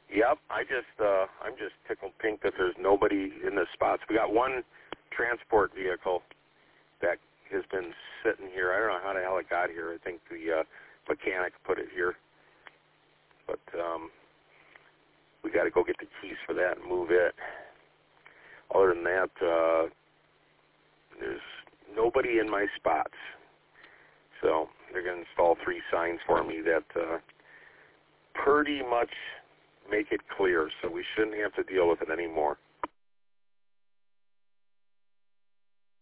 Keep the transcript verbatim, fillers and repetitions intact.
Yep, I just uh, I'm just tickled pink that there's nobody in the spots. We got one transport vehicle that has been sitting here. I don't know how the hell it got here. I think the uh, mechanic put it here, but um, we got to go get the keys for that and move it. Other than that, uh, there's nobody in my spots. So they're going to install three signs for me that uh, pretty much make it clear, so we shouldn't have to deal with it anymore.